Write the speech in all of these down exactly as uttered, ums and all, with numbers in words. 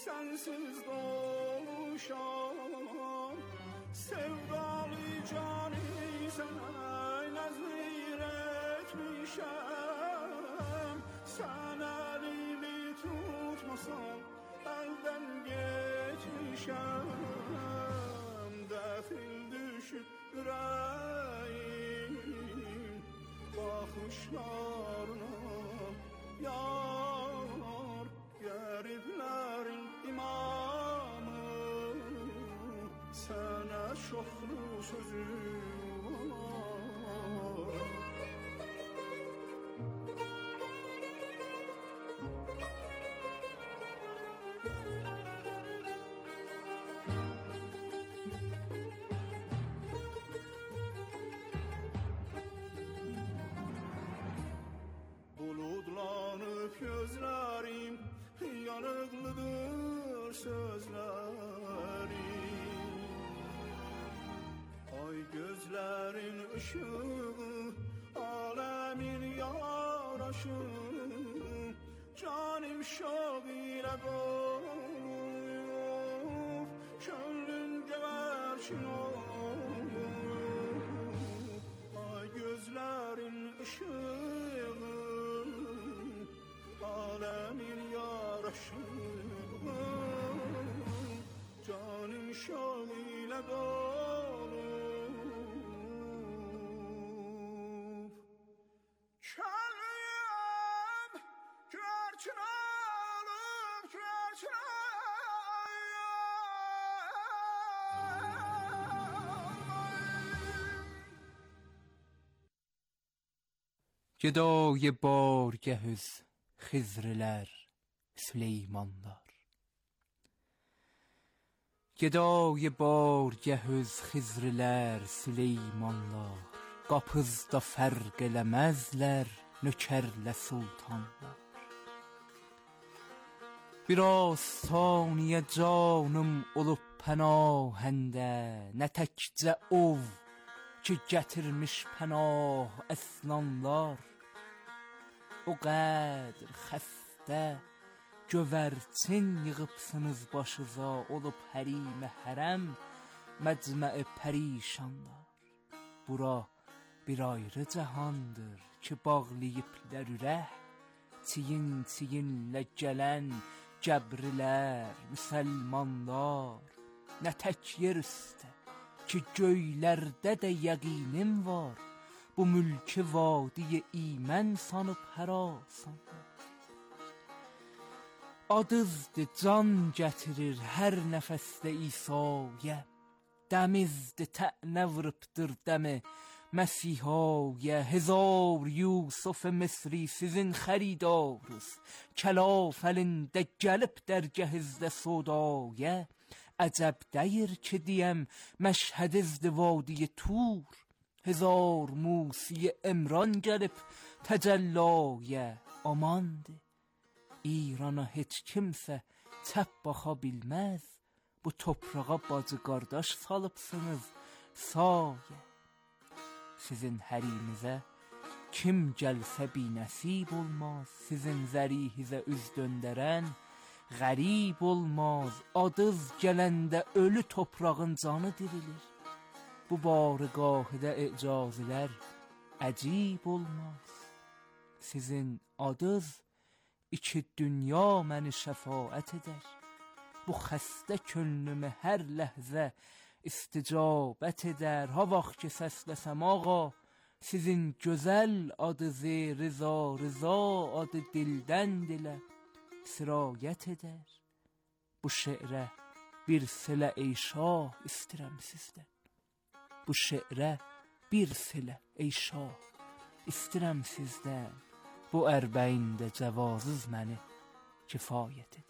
sensiz doğuşam. Sevdalı cani sana nazir etmişem. Sen elimi tutmasan elden geçmişem. Defil düşüp yüreğim bakışlarına. Yar gariplerin imamı, sana şoxlu sözüm var. Buludlanıp gözlerim, yanıklıdır sözlerim. Ay gözlerin ışığı, alemin yaraşığı. Canım şoq ile dolub, könlün gəvərkin olub. Ay gözlerin ışığı, alemin yaraşığı. Canım şoq ile dolub, könlüm gəvərkin olub, gəvərkin olub. Gedای بارگهز خضرlər, Süleymanlar. Gedای بارگهز خضرlər, Süleymanlar. Qapızda fərq eləməzlər nökərlə sultanlar. Biraz saniyə canım olub pənahəndə, nə təkcə ov ki gətirmiş pənah əslanlar. O qədr xəstə gövərçin yığıbsınız başıza, olub hərimə hərəm məcmə'i pərişanlar. Bura bir ayrı cəhandır ki bağlayıblər ürək, çiyin çiyinlə gələn gəbrilər, müsəlmanlar. Nə tək yer üstə ki göylərdə də yəqinim var, bu mülkü vadiyi imən sanıb hərasanlar. Adızdır can gətirir hər nəfəsdə İsa'ya, dəmizdir tə'nə vurubdur dəmi Məsihaya. Hezar Yusuf Misri sizin xəridarız, kəlaf əlində gəlib dərgəhizdə sodaya. Əcəb dəyir ki deyəm məşhədizdir vadiyi Tur, hezar Musiyə İmran gəlib təcəllaya. Amandır İrana heç kimsə çəp baxa bilməz, bu toprağa bacı qardaş salıbsınız sayə. Sizin hərimizə kim gəlsə binəsib olmaz, sizin zərihizə üz döndərən qərib olmaz. Adız gələndə ölü toprağın canı dirilir, bu barıqahıda icazilər əcib olmaz. Sizin adız iki dünya məni şəfaət edər, bu xəstə könlümü hər ləhzə isticabət edər. Ha vaxt ki səsləsəm ağa, sizin gözəl adı Rıza, Rıza adı dildən dilə sirayət edər. Bu şeirə bir silə ey şah istirəm sizdən, bu şeirə bir silə ey şah istirəm sizdən. Bu ərbəində cəvazız məni kifayət edir.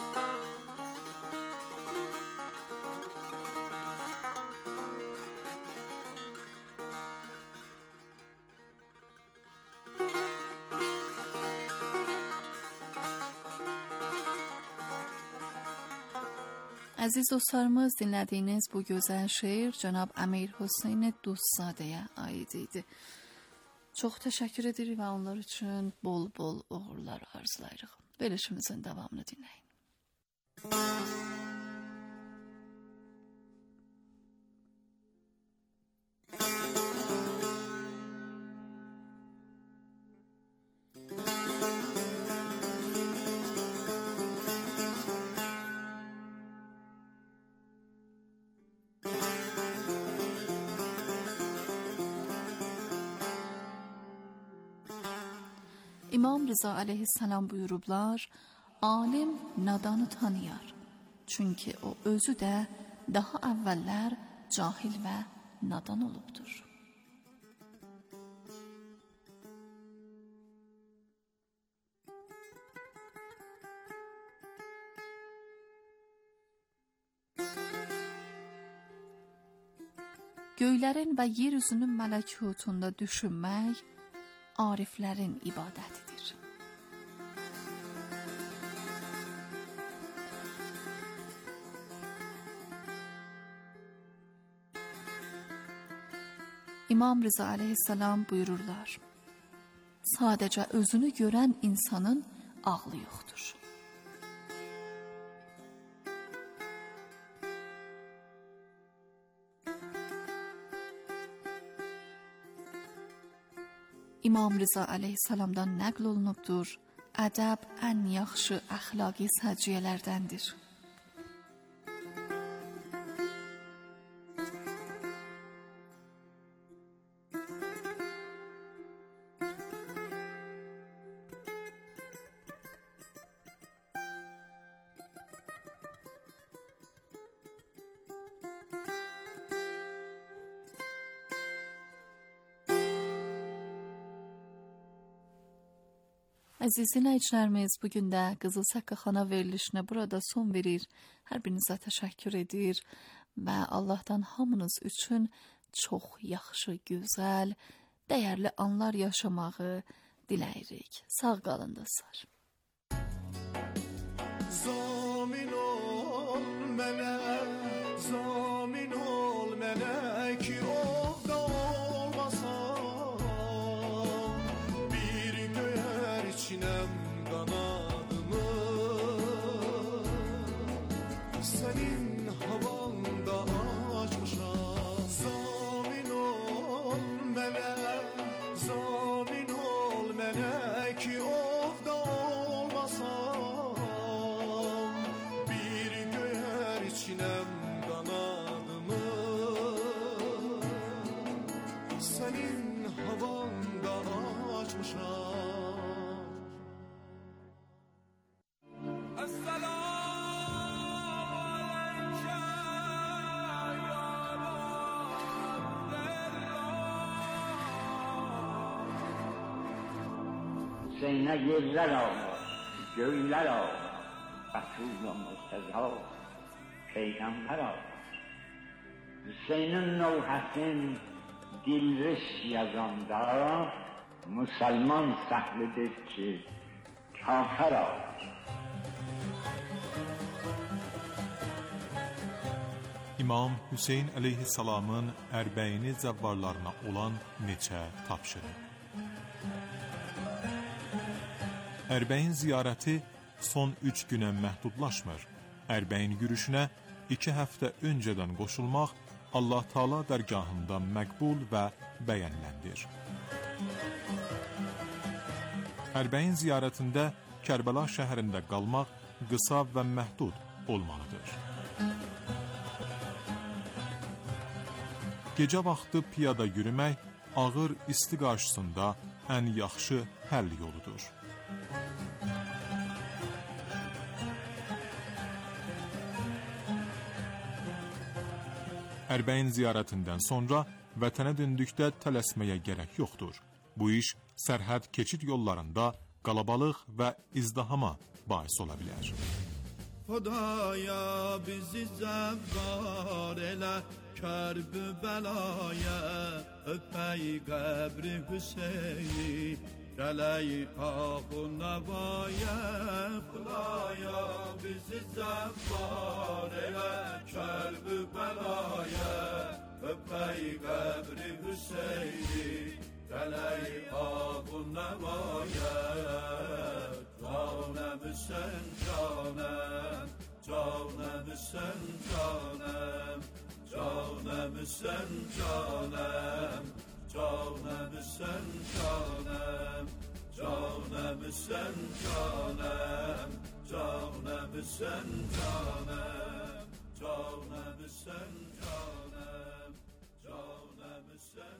Əziz dostlarımız, dinlədiyiniz bu gözəl şeir cənab Əmir Hüseyn Dostzadəyə aid idi. Çox təşəkkür edirik və onlar üçün bol-bol uğurlar arzulayırıq. Verilişimizin davamını dinləyin. İmam Rıza aleyhisselam buyurublar, alim nadanı tanıyar. Çünkü o özü də daha əvvəllər cahil və nadan olubdur. Göylərin və yeryüzünün mələkutunda düşünmək ariflərin ibadətidir. İmam Rıza aleyhisselam buyururlar, sadəcə özünü görən insanın ağlı yoxdur. İmam Rıza aleyhisselamdan nəql olunubdur, ədəb ən yaxşı əxlaqi səciyyələrdəndir. Əziz dinləyicilərimiz, bugün də Qızıl Saqqa Xana verilişinə burada son verir. Hər birinizə təşəkkür edir və Allahdan hamınız üçün çox yaxşı, gözəl, dəyərli anlar yaşamağı diləyirik. Sağ qalın dostlar. Zamin ol mənə, zamin ol mənə ki ovda olmasam, bir göyər içinem kanadımı, senin havanda açmışam. Zamin ol mənə, zamin ol mənə ki ovda olmasam, bir göyər içinem kanadımı, senin havanda açmışam. Hüseyin'e yerler ağlar, göyler ağlar, Resul-i Mustafa, Peygamber ağlar. Hüseyin'in nevhesin dilriş yazanda, Müslüman sahlidir ki, kafir ağlar. İmam Hüseyin əleyhissalamın ərbəyini zəvvarlarına olan neçə tapşırıq. Ərbəyin ziyarəti son üç günə məhdudlaşmır. Ərbəyin yürüşünə iki həftə öncədən qoşulmaq Allah Taala dərgahında məqbul və bəyəniləndir. Ərbəyin ziyarətində Kərbəla şəhərində qalmaq qısa və məhdud olmalıdır. Gecə vaxtı piyada yürümək ağır isti qarşısında ən yaxşı həll yoludur. Ərbəyin ziyarətindən sonra vətənə döndükdə tələsməyə gərək yoxdur. Bu iş sərhəd keçid yollarında qalabalıq və izdihama bais ola bilər. Xudaya bizi zəvvar elə, kərb-ü bəlaya, öpəy qəbri Hüseyin, gələy ağ-ı nəvaya. Xudaya bizi zəvvar elə, kərb-ü bəlaya, öpəy qəbri Hüseyin, gələy ağ-ı nəvaya. Canəm Hüseyin canəm, canımsın canım, canımsın canım, canımsın canım, canımsın canım, canımsın canım, canımsın canım, canımsın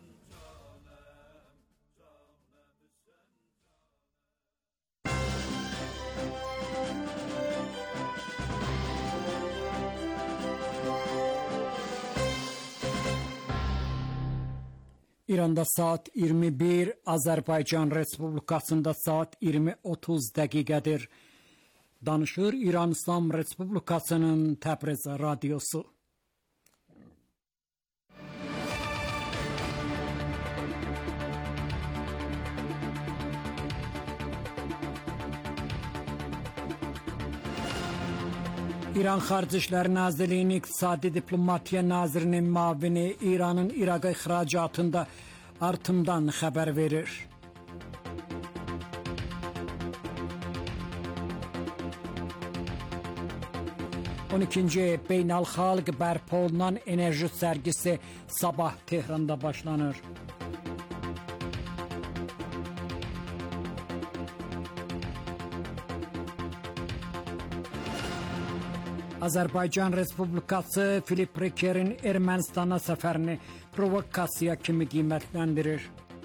İranda saat iyirmi bir, Azərbaycan Respublikasında saat iyirmi otuz dəqiqədir. Danışır İran İslam Respublikasının Təbriz radiosu. İran Xarici İşlər Nazirliyinin İqtisadi Diplomatiya Nazirinin müavini İranın İraqa ixracatında artımdan xəbər verir. on ikinci Beynəlxalq bərpa olunan enerji sərgisi sabah Tehranda başlanır. Azərbaycan Respublikası Filip Rekerin Ermənistana səfərini provokasiya kimi qiymətləndirir.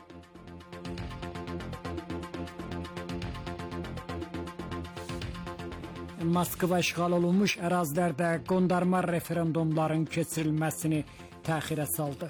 Moskva işğal olunmuş ərazilərdə qondarma referendumların keçirilməsini təxirə saldı.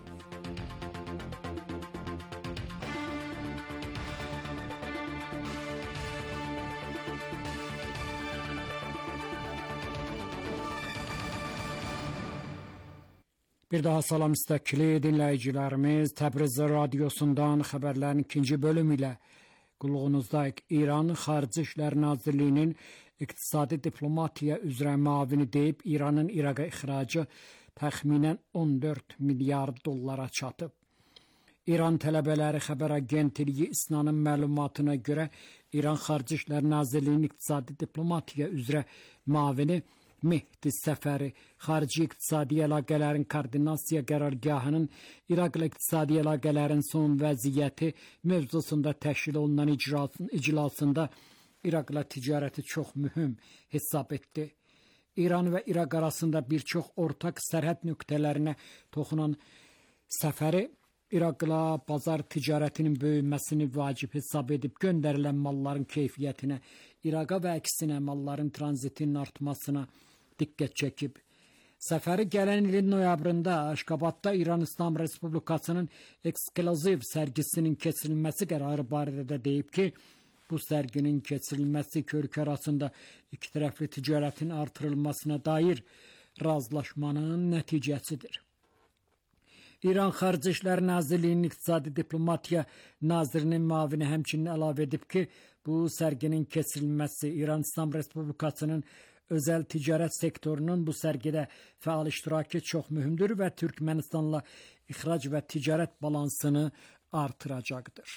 Bir daha salam müstəqili dinləyicilərimiz, Təbriz radiosundan xəbərlərin ikinci bölümü ilə qulluğunuzdayıq. İran Xarici İşlər Nazirliyinin İqtisadi Diplomatiya üzrə müavini deyib, İranın İraqa ixracı təxminən on dörd milyard dollara çatıb. İran Tələbələri Xəbər Agentliyi İSNA-nın məlumatına görə İran Xarici İşlər Nazirliyinin İqtisadi Diplomatiya üzrə müavini Mehdi Səfəri, xarici iqtisadi əlaqələrin koordinasiya qərargahının İraqla iqtisadi əlaqələrin son vəziyyəti mövzusunda təşkil olunan iclasında İraqla ticarəti çox mühüm hesab etdi. İran və İraq arasında bir çox ortaq sərhəd nöqtələrinə toxunan Səfəri, İraqla bazar ticarətinin böyüməsini vacib hesab edib, göndərilən malların keyfiyyətinə, İraqa və əksinə malların tranzitinin artmasına diqqət çəkib. Səfəri gələn ilin noyabrında Aşqabadda İran İslam Respublikasının ekskluziv sərgisinin keçirilməsi qərarı barədə deyib ki, bu sərginin keçirilməsi iki ölkə arasında iki tərəfli ticarətin artırılmasına dair razılaşmanın nəticəsidir. İran Xarici İşlər Nazirliyinin İqtisadi Diplomatiya Nazirinin müavini həmçinin əlavə edib ki, bu sərginin keçirilməsi İran İslam Respublikasının özəl ticarət sektorunun bu sərgidə fəal iştirakı çox mühümdür və Türkmenistanla ixrac və ticarət balansını artıracaqdır.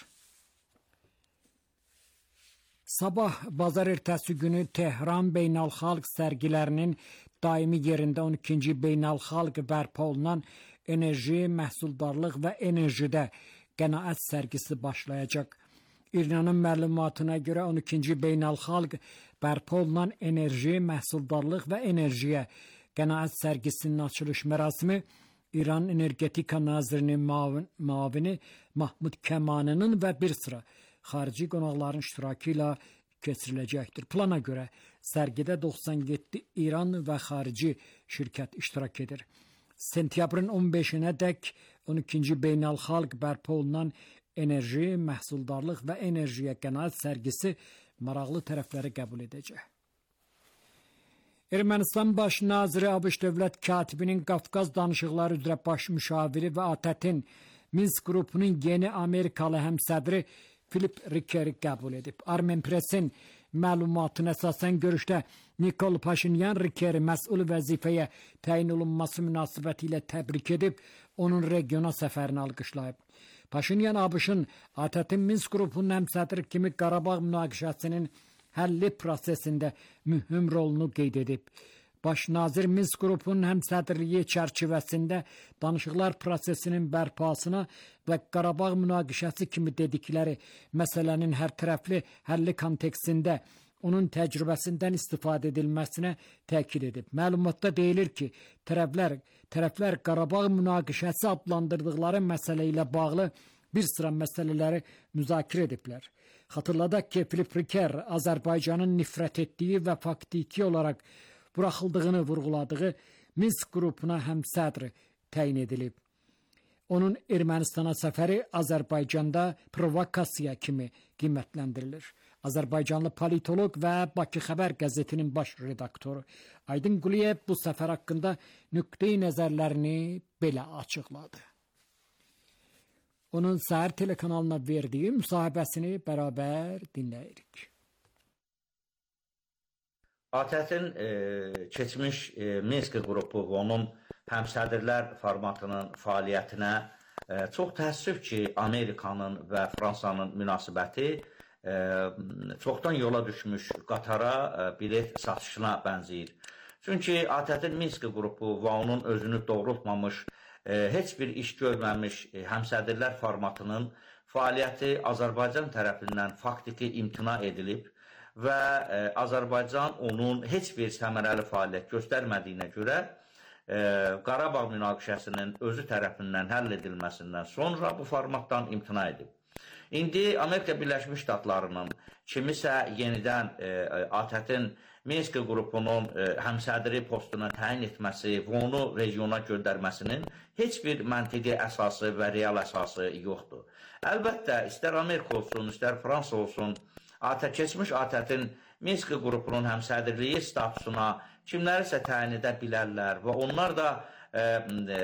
Sabah bazar ertəsi günü Tehran Beynəlxalq sərgilərinin daimi yerində on ikinci Beynəlxalq bərpa olunan enerji, məhsuldarlıq və enerjidə qənaət sərgisi başlayacaq. İranın məlumatına görə on ikinci Beynəlxalq bərpa olunan enerji, məhsuldarlıq və enerjiyə qənaət sərgisinin açılış mərasimi İran Energetika Nazirinin müavini Mahmud Kəmaninin və bir sıra xarici qonaqların iştirakı ilə keçiriləcəkdir. Plana görə sərgidə doxsan yeddi İran və xarici şirkət iştirak edir. Sentyabrın on beşinə dək on ikinci Beynəlxalq bərpa olunan enerji, məhsuldarlıq və enerjiyə qənaət sərgisi maraqlı tərəfləri qəbul edəcək. Ermənistan Baş Naziri ABŞ Dövlət Katibinin Qafqaz danışıqları üzrə baş müşaviri və ATƏT-in Minsk qrupunun yeni Amerikalı həmsədri Filip Rikeri qəbul edib. Armen Press-in məlumatına əsasən görüşdə Nikol Paşinyan Rikeri məsul vəzifəyə təyin olunması münasibəti ilə təbrik edib, onun regiona səfərini alqışlayıb. Paşinyan ABŞ-ın ATƏT-in Minsk qrupunun həmsədri kimi Qarabağ münaqişəsinin həlli prosesində mühüm rolunu qeyd edib. Baş nazir Minsk qrupunun həmsədrliyi çərçivəsində danışıqlar prosesinin bərpasına və Qarabağ münaqişəsi kimi dedikləri məsələnin hərtərəfli həlli kontekstində onun təcrübəsindən istifadə edilməsinə təkid edib. Məlumatda deyilir ki, tərəflər, tərəflər Qarabağ münaqişəsi adlandırdıqları məsələ ilə bağlı bir sıra məsələləri müzakirə ediblər. Xatırladaq ki, Filip Riker Azərbaycanın nifrət etdiyi və faktiki olaraq buraxıldığını vurğuladığı Minsk qrupuna həmsədr təyin edilib. Onun Ermənistana səfəri Azərbaycanda provokasiya kimi qiymətləndirilir. Azərbaycanlı politoloq və Bakı Xəbər qəzetinin baş redaktoru Aydın Quliyev bu səfər haqqında nüqteyi nəzərlərini belə açıqladı. Onun Səhər telekanalına verdiyi müsahibəsini bərabər dinləyirik. ATƏT-in e, keçmiş e, Minsk qrupu və onun həmsədrlər formatının fəaliyyətinə e, çox təəssüf ki, Amerikanın və Fransanın münasibəti e, çoxdan yola düşmüş qatara e, bilet satışına bənzəyir. Çünki ATƏT-in Minsk qrupu və onun özünü doğrultmamış, e, heç bir iş görməmiş e, həmsədrlər formatının fəaliyyəti Azərbaycan tərəfindən faktiki imtina edilib və e, Azərbaycan onun heç bir səmərəli fəaliyyət göstərmədiyinə görə e, Qarabağ münaqişəsinin özü tərəfindən həll edilməsindən sonra bu formatdan imtina edib. İndi Amerika Birləşmiş Ştatlarının kimisə yenidən e, ATƏT-in Minsk qrupunun e, həmsədri postuna təyin etməsi və onu regiona göndərməsinin heç bir məntiqi əsası və real əsası yoxdur. Əlbəttə, istər Amerika olsun, istər Fransa olsun, ATƏT, keçmiş ATƏT-in Minsk qrupunun həmsədrliyi statusuna kimlərisə təyin edə bilərlər və onlar da e, e,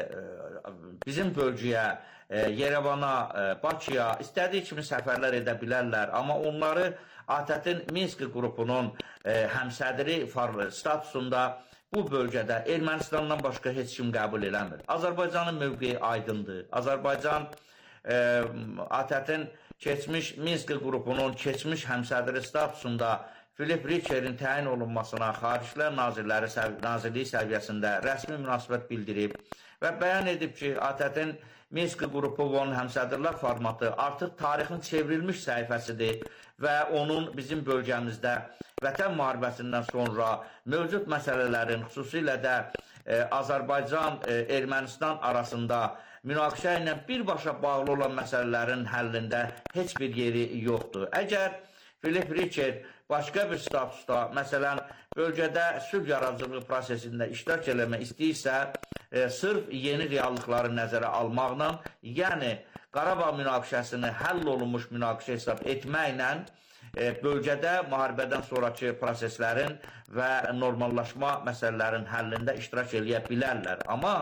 bizim bölgəyə, e, Yerevana, e, Bakıya istədiyi kimi səfərlər edə bilərlər. Amma onları ATƏT-in Minsk qrupunun e, həmsədri statusunda bu bölgədə Ermənistandan başqa heç kim qəbul eləmir. Azərbaycanın mövqeyi aydındır. Azərbaycan e, ATƏT-in keçmiş Minsk qrupunun keçmiş həmsədri statusunda Filip Richerin təyin olunmasına Xaricilər Nazirləri səv Nazirliyi səviyyəsində rəsmi münasibət bildirib və bəyan edib ki, ATƏT-in Minsk qrupu və onun həmsədrlər formatı artıq tarixin çevrilmiş səhifəsidir və onun bizim bölgəmizdə Vətən müharibəsindən sonra mövcud məsələlərin, xüsusilə də e, Azərbaycan, e, Ermənistan arasında münaqişə ilə birbaşa bağlı olan məsələlərin həllində heç bir yeri yoxdur. Əgər Filip Richer başqa bir statusda, məsələn, bölgədə sülh yaradıcılığı prosesində iştirak eləmək istəyirsə, e, sırf yeni reallıqları nəzərə almaqla, yəni Qarabağ münaqişəsini həll olunmuş münaqişə hesab etməklə e, bölgədə müharibədən sonraki proseslərin və normallaşma məsələlərin həllində iştirak eləyə bilərlər. Amma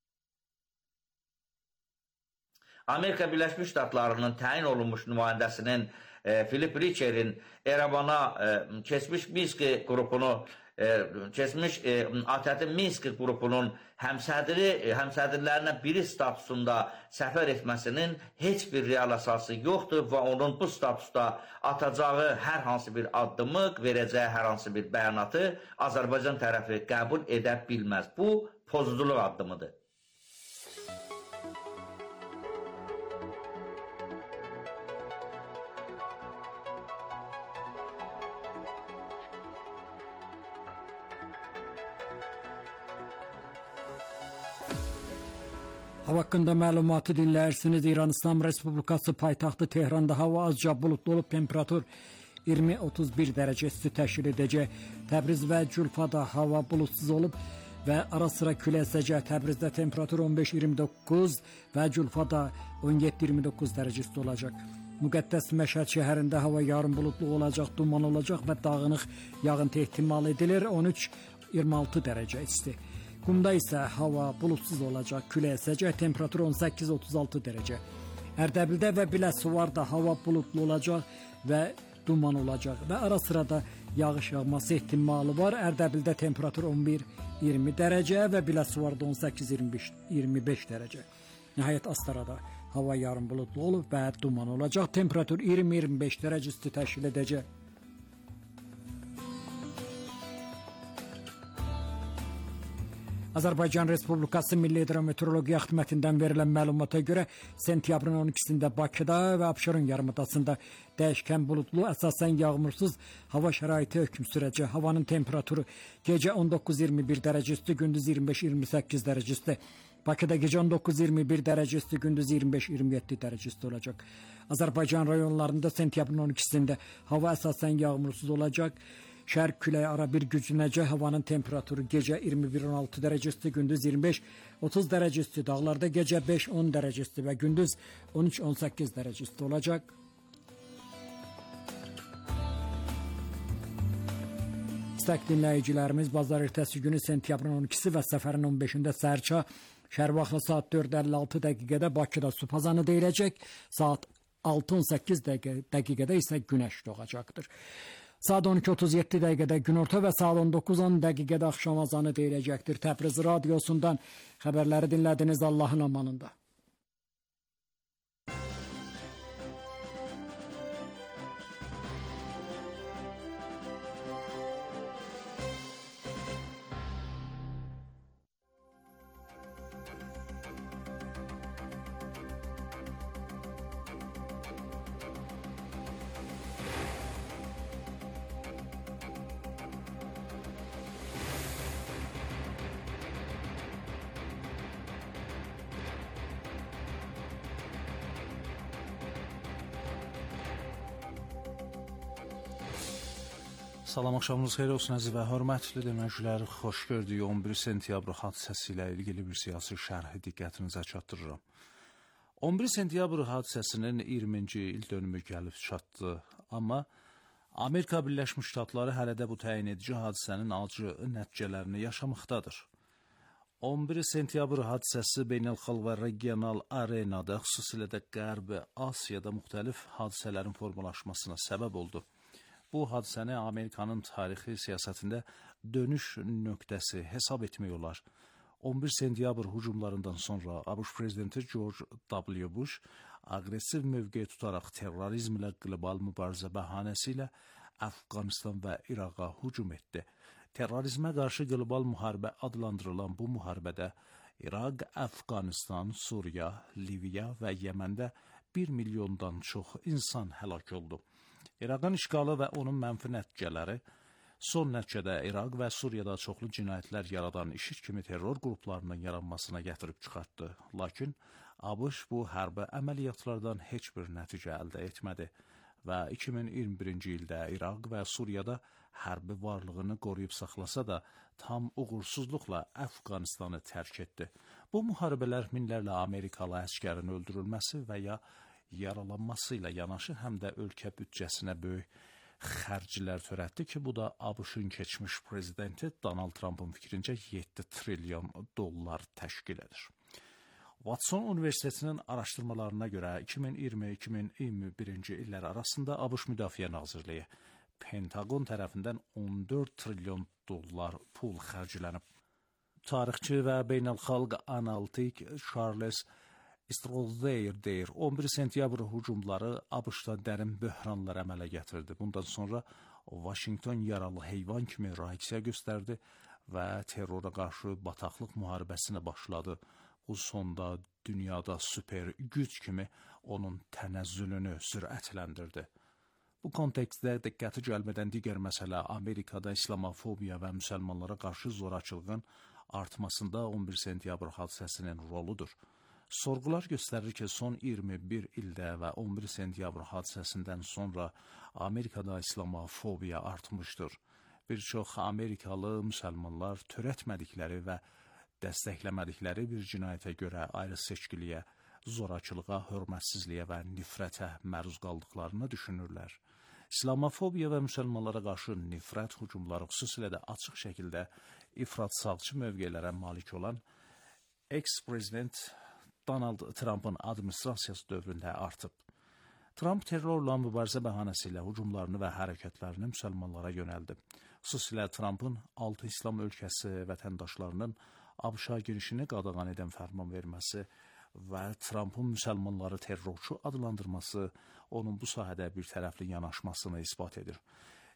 Amerika Birləşmiş Ştatlarının təyin olunmuş nümayəndəsinin e, Filip Richerin Erevana e, keçmiş Minsk qrupunu, e, keçmiş e, ATƏT-in Minsk qrupunun həmsədri, e, həmsədrlərindən biri statusunda səfər etməsinin heç bir real əsası yoxdur və onun bu statusda atacağı hər hansı bir addımı, verəcəyi hər hansı bir bəyanatı Azərbaycan tərəfi qəbul edə bilməz. Bu pozuculuq addımıdır. Hava haqqında məlumatı dinləyirsiniz. İran İslam Respublikası paytaxtı Tehranda hava azca bulutlu olub, temperatur iyirmi otuz bir dərəcə isti təşkil edəcək. Təbriz və Culfada hava bulutsuz olub və ara sıra külək əsəcək. Təbrizdə temperatur on beş iyirmi doqquz və Culfada on yeddi iyirmi doqquz dərəcə isti olacaq. Müqəddəs Məşhəd şəhərində hava yarım bulutlu olacaq, duman olacaq və dağınıq yağıntı ehtimal edilir. on üç iyirmi altı dərəcə isti. Qumda isə hava bulutsuz olacaq, külək əsəcək, temperatur on səkkiz otuz altı dərəcə. Ərdəbildə və Biləsuvarda hava bulutlu olacaq və duman olacaq və ara sıra da yağış yağması ehtimalı var. Ərdəbildə temperatur on bir iyirmi dərəcə və Biləsuvarda on səkkiz iyirmi beş dərəcə. Nəhayət Astarada hava yarım bulutlu olub və duman olacaq, temperatur iyirmi iyirmi beş dərəcə isti təşkil edəcək. Azərbaycan Respublikası Milli Hidrometeorologiya Xidmətindən verilən məlumata görə sentyabrın on ikisində Bakıda və Abşeron yarımadasında dəyişkən buludlu, əsasən yağmursuz hava şəraiti hökm sürəcək. Havanın temperaturu gecə on doqquz iyirmi bir dərəcə isti, gündüz iyirmi beş iyirmi səkkiz dərəcə isti. Bakıda gecə on doqquz iyirmi bir dərəcə isti, gündüz iyirmi beş iyirmi yeddi dərəcə isti olacaq. Azərbaycan rayonlarında sentyabrın on ikisində hava əsasən yağmursuz olacaq. Şərq küləyi ara bir güclənəcək. Havanın temperaturu gecə iyirmi bir on altı dərəcə isti, gündüz iyirmi beş otuz dərəcə isti. Dağlarda gecə beş on dərəcə isti və gündüz on üç on səkkiz dərəcə isti olacaq. İstək dinləyicilərimiz bazar ertəsi günü sentyabrın on ikisi və səfərin on beşində səhərçə şəhər vaxtı saat dörd əlli altı dəqiqədə Bakıda su fazanı deyiləcək. Saat altı on səkkiz dəqiqədə isə günəş doğacaqdır. Saat on iki otuz yeddi dəqiqədə günorta və saat on doqquz on dəqiqədə axşam azanı deyiləcəkdir. Təbriz radiosundan xəbərləri dinlədiniz. Allahın amanında. Salam, axşamınız xeyir olsun əziz və hörmətli dinləyicilər. Xoş gördük. on bir sentyabr hadisəsi ilə ilgili bir siyasi şərhi diqqətinizə çatdırıram. on bir sentyabr hadisəsinin iyirminci il dönümü gəlib çatdı. Amma Amerika Birləşmiş Ştatları hələ də bu təyin edici hadisənin acı nəticələrini yaşamaqdadır. on bir sentyabr hadisəsi beynəlxalq və regional arenada, xüsusilə də Qərbi Asiyada müxtəlif hadisələrin formalaşmasına səbəb oldu. Bu hadisəni Amerikanın tarixi siyasətində dönüş nöqtəsi hesab etmək olar. on bir sentyabr hücumlarından sonra ABŞ prezidenti George W. Bush aqressiv mövqe tutaraq terrorizmlə qlobal mübarizə bəhanəsi ilə Əfqanistan və İraqa hücum etdi. Terrorizmə qarşı qlobal müharibə adlandırılan bu müharibədə İraq, Əfqanistan, Suriya, Liviya və Yəməndə bir milyondan çox insan həlak oldu. İraqın işğalı və onun mənfi nəticələri son nəticədə İraq və Suriyada çoxlu cinayətlər yaradan IŞİD kimi terror qruplarının yaranmasına gətirib çıxartdı. Lakin ABŞ bu hərbi əməliyyatlardan heç bir nəticə əldə etmədi və iki min iyirmi birinci ildə İraq və Suriyada hərbi varlığını qoruyub saxlasa da tam uğursuzluqla Əfqanistanı tərk etdi. Bu müharibələr minlərlə Amerikalı əsgərin öldürülməsi və ya yaralanması ilə yanaşı həm də ölkə büdcəsinə böyük xərclər törətdi ki, bu da ABŞ-ın keçmiş prezidenti Donald Trump'ın fikrincə yeddi trilyon dollar təşkil edir. Watson Universitetinin araşdırmalarına görə iki min iyirmi iki min iyirmi birinci illər arasında ABŞ Müdafiə Nazirliyi Pentagon tərəfindən on dörd trilyon dollar pul xərclənib. Tarixçi və beynəlxalq analitik Charles Strozer deyir, on bir sentyabr hücumları ABŞ-da dərin böhranlar əmələ gətirdi. Bundan sonra Washington yaralı heyvan kimi reaksiya göstərdi və terrora qarşı bataqlıq müharibəsinə başladı. Bu sonda dünyada süper güc kimi onun tənəzzülünü sürətləndirdi. Bu kontekstdə diqqəti gəlmədən digər məsələ Amerikada İslamofobiya və müsəlmanlara qarşı zorakılığın artmasında on bir sentyabr hadisəsinin roludur. Sorğular göstərir ki, son iyirmi bir ildə və on bir sentyabr hadisəsindən sonra Amerikada İslamofobiya artmışdır. Bir çox Amerikalı müsəlmanlar törətmədikləri və dəstəkləmədikləri bir cinayətə görə ayrı seçkiliyə, zorakılığa, hörmətsizliyə və nifrətə məruz qaldıqlarını düşünürlər. İslamofobiya və müsəlmanlara qarşı nifrət hücumları xüsusilə də açıq şəkildə ifrat sağçı mövqelərə malik olan eks-prezident Donald Trump'ın administrasiyası dövründə artıb. Trump terrorla mübarizə bəhanəsi ilə hücumlarını və hərəkətlərini müsəlmanlara yönəldi. Xüsusilə Trump'ın altı İslam ölkəsi vətəndaşlarının ABŞ-a girişini qadağan edən fərman verməsi və Trump'ın müsəlmanları terrorçu adlandırması onun bu sahədə bir tərəfli yanaşmasını isbat edir.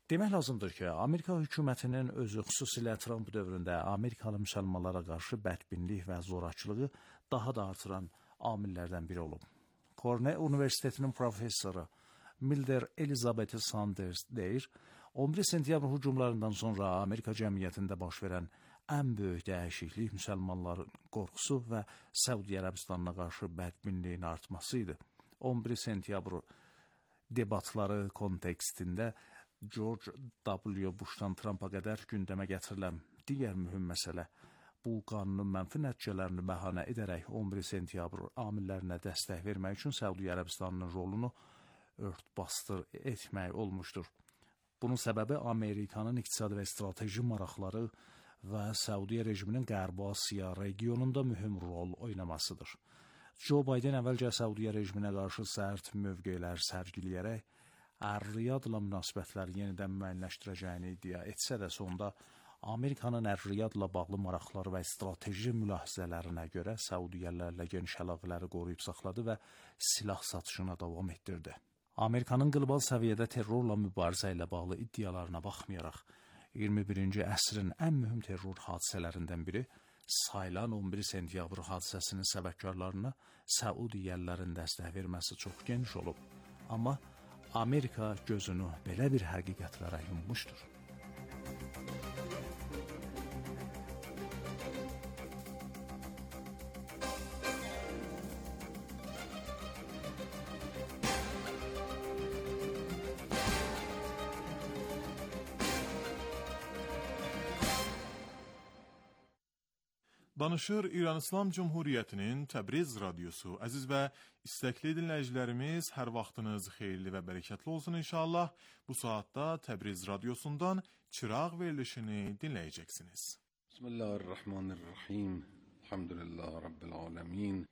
Demək lazımdır ki, Amerika hökumətinin özü xüsusilə Trump dövründə Amerikalı müsəlmanlara qarşı bədbinlik və zorakılığı daha da artıran amillərdən biri olub. Cornell Universitetinin professoru Milder Elizabeth Sanders deyir, on bir sentyabr hücumlarından sonra Amerika cəmiyyətində baş verən ən böyük dəyişiklik müsəlmanların qorxusu və Səudiyyə Ərəbistanına qarşı bədbinliyin artması idi. on bir sentyabr debatları kontekstində George W. Bushdan Trumpa qədər gündəmə gətirilən digər mühüm məsələ bu qanunun mənfi nəticələrini bəhanə edərək on bir sentyabr amillərinə dəstək vermək üçün Səudiyyə Ərəbistanının rolunu örtbasdır etmək olmuşdur. Bunun səbəbi Amerikanın iqtisadi və strateji maraqları və Səudiyyə rejiminin Qərbi Asiya regionunda mühüm rol oynamasıdır. Joe Biden əvvəlcə Səudiyyə rejiminə qarşı sərt mövqelər sərgiləyərək Ər-Riyadla münasibətləri yenidən müəyyənləşdirəcəyini iddia etsə də sonda Amerikanın Ər-Riyadla bağlı maraqları və strateji mülahizələrinə görə Səudiyyələrlə geniş əlaqələri qoruyub saxladı və silah satışına davam etdirdi. Amerikanın qlobal səviyyədə terrorla mübarizə ilə bağlı iddialarına baxmayaraq, iyirmi birinci əsrin ən mühüm terror hadisələrindən biri sayılan on bir sentyabr hadisəsinin səbəbkarlarına Səudiyyələrin dəstək verməsi çox geniş olub. Amma Amerika gözünü belə bir həqiqətlərə yummuşdur. Danışır İran İslam Cumhuriyyətinin Təbriz radiosu. Əziz və istəkli dinləyicilərimiz, hər vaxtınız xeyirli və bərəkətli olsun inşallah. Bu saatda Təbriz radiosundan çıraq verilişini dinləyəcəksiniz. Bismillahirrahmanirrahim. Elhamdülillah Rabbil alemin.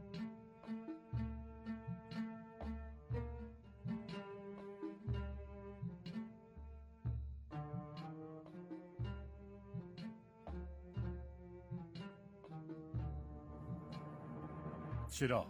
چراغ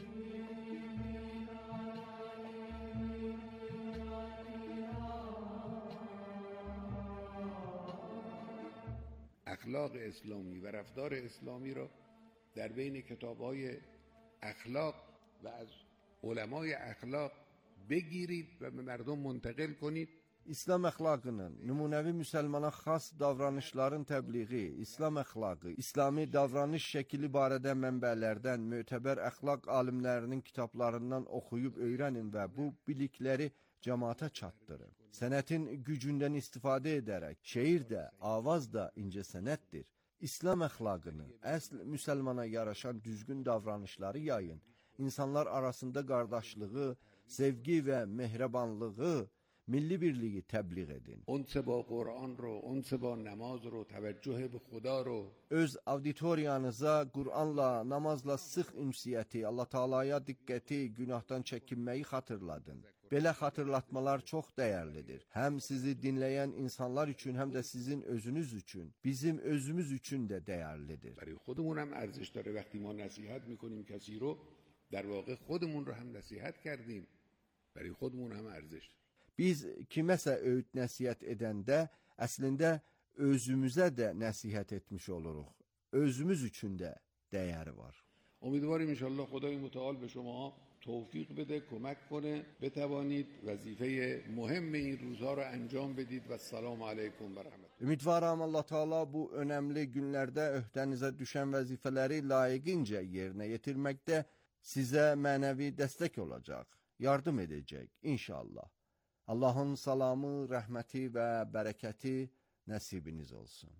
اخلاق اسلامی و رفتار اسلامی را در بین کتاب‌های اخلاق و از علمای اخلاق بگیرید و به مردم منتقل کنید. İslam əxlaqının, nümunəvi müsəlmana xas davranışların təbliği, İslam əxlaqı, İslami davranış şəkili barədə mənbələrdən, mötəbər əxlaq alimlərinin kitablarından oxuyub öyrənin və bu bilikləri cəmaata çatdırın. Sənətin gücündən istifadə edərək, şeir də, avaz da incə sənətdir. İslam əxlaqını, əsl müsəlmana yaraşan düzgün davranışları yayın. İnsanlar arasında qardaşlığı, sevgi və mehribanlığı, milli birliği təbliğ edin. Unse ba Qur'an ro, unse ba namaz ro, təvəccüh bi Xuda ro. Öz auditoriyanıza Qur'anla, namazla sıx ünsiyyəti, Allah Taala'ya diqqəti, günahdan çəkinməyi xatırladın. Belə xatırlatmalar çox dəyərlidir. Həm sizi dinləyən insanlar üçün, həm də sizin özünüz üçün, bizim özümüz üçün də dəyərlidir. Bəri xudumuz هم ارزش داره وقتی ما نصیحت میکنیم کسی رو در واقع خودمون رو هم نصیحت کردیم. Bəri xudumuz هم ارزش داره. Biz kiməsə öyüd nəsihət edəndə əslində özümüzə də nəsihət etmiş oluruq. Özümüz üçün də dəyəri var. امیدواریم ان شاء الله خدای متعال به شما توفیق بده، کمک کنه بتوانید وظیفه مهم این روزها رو انجام بدید و السلام علیکم و رحمت. Ümidvaram Allah Taala bu önəmli günlərdə öhdənizə düşən vəzifələri layiqincə yerinə yetirməkdə sizə mənəvi dəstək olacaq, yardım edəcək inşallah. Allahın salamı, rəhməti və bərəkəti nəsibiniz olsun.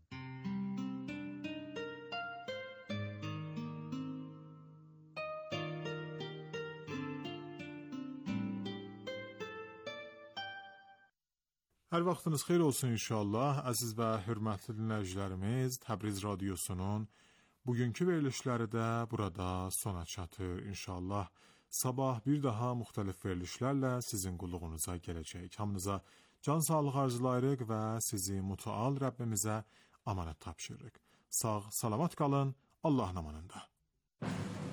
Hər vaxtınız xeyir olsun inşallah. Əziz və hörmətli dinləyicilərimiz, Təbriz radiosunun bugünkü verilişləri də burada sona çatır inşallah. Sabah bir daha müxtəlif verilişlərlə sizin qulluğunuza gələcək. Hamınıza can sağlığı arzulayırıq və sizi mütəal Rəbbimizə amanət tapşırırıq. Sağ, salamat qalın, Allahın amanında.